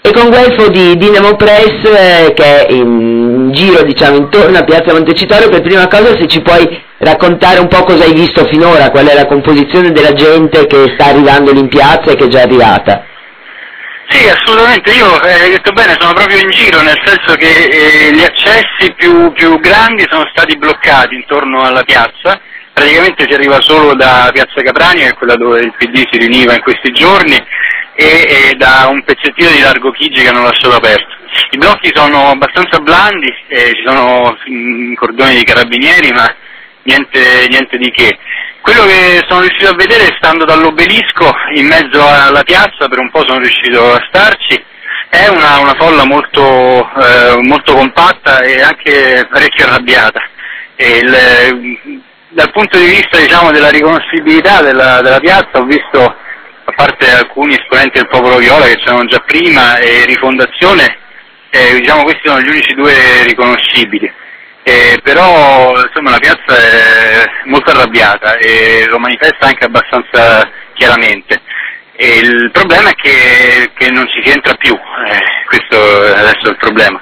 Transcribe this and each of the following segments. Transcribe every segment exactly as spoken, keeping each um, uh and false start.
e con Guelfo di Dinamo Press eh, che è in giro, diciamo, intorno a Piazza Montecitorio. Per prima cosa, se ci puoi raccontare un po' cosa hai visto finora, qual è la composizione della gente che sta arrivando in piazza e che è già arrivata. Sì, assolutamente, io eh, hai detto bene, sono proprio in giro, nel senso che eh, gli accessi più, più grandi sono stati bloccati intorno alla piazza, praticamente si arriva solo da Piazza Caprania, che è quella dove il P D si riuniva in questi giorni, e, e da un pezzettino di Largo Chigi che hanno lasciato aperto. I blocchi sono abbastanza blandi, eh, ci sono mh, cordoni di carabinieri, ma niente, niente di che. Quello che sono riuscito a vedere, stando dall'obelisco in mezzo alla piazza, per un po' sono riuscito a starci, è una, una folla molto, eh, molto compatta e anche parecchio arrabbiata. E il, dal punto di vista, diciamo, della riconoscibilità della, della piazza, ho visto, a parte alcuni esponenti del Popolo Viola che c'erano già prima e Rifondazione, eh, diciamo questi sono gli unici due riconoscibili. Eh, però insomma la piazza è molto arrabbiata e lo manifesta anche abbastanza chiaramente. E il problema è che, che non ci si entra più, eh, questo adesso è il problema.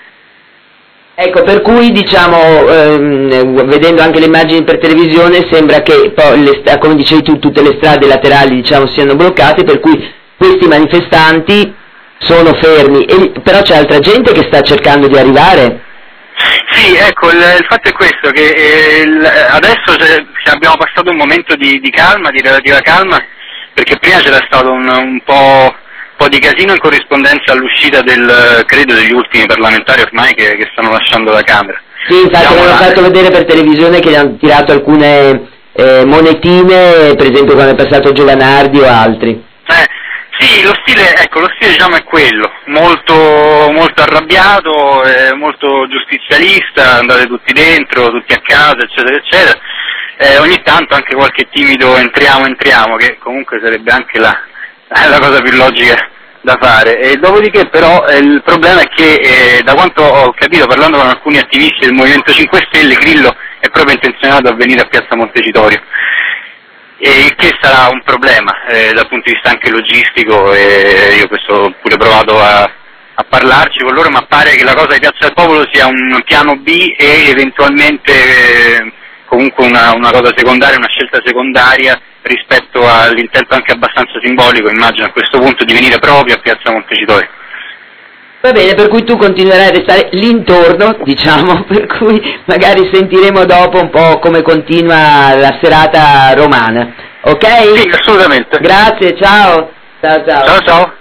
Ecco, per cui diciamo, ehm, vedendo anche le immagini per televisione, sembra che poi, le, come dicevi tu, tutte le strade laterali, diciamo, siano bloccate, per cui questi manifestanti sono fermi, e, però c'è altra gente che sta cercando di arrivare? Sì, ecco, il, il fatto è questo, che eh, il, adesso abbiamo passato un momento di, di calma, di relativa calma, perché prima c'era stato un, un, po', un po' di casino in corrispondenza all'uscita del, credo, degli ultimi parlamentari ormai che, che stanno lasciando la Camera. Sì, infatti Siamo avevano là... fatto vedere per televisione che gli hanno tirato alcune eh, monetine, per esempio quando è passato Giovanardi o altri. Eh, Sì, lo stile, ecco, lo stile diciamo è quello, molto, molto arrabbiato, eh, molto giustizialista, andate tutti dentro, tutti a casa, eccetera, eccetera. Eh, ogni tanto anche qualche timido entriamo, entriamo, che comunque sarebbe anche la, la cosa più logica da fare. E dopodiché però eh, il problema è che, eh, da quanto ho capito parlando con alcuni attivisti del Movimento cinque Stelle, Grillo è proprio intenzionato a venire a Piazza Montecitorio. E che sarà un problema eh, dal punto di vista anche logistico, e io questo ho pure provato a, a parlarci con loro, ma pare che la cosa di Piazza del Popolo sia un piano B e eventualmente eh, comunque una, una cosa secondaria, una scelta secondaria rispetto all'intento anche abbastanza simbolico, immagino a questo punto, di venire proprio a Piazza Montecitorio. Va bene, per cui tu continuerai a restare l'intorno, diciamo, per cui magari sentiremo dopo un po' come continua la serata romana, ok? Sì, assolutamente. Grazie, ciao. Ciao, ciao. Ciao, ciao.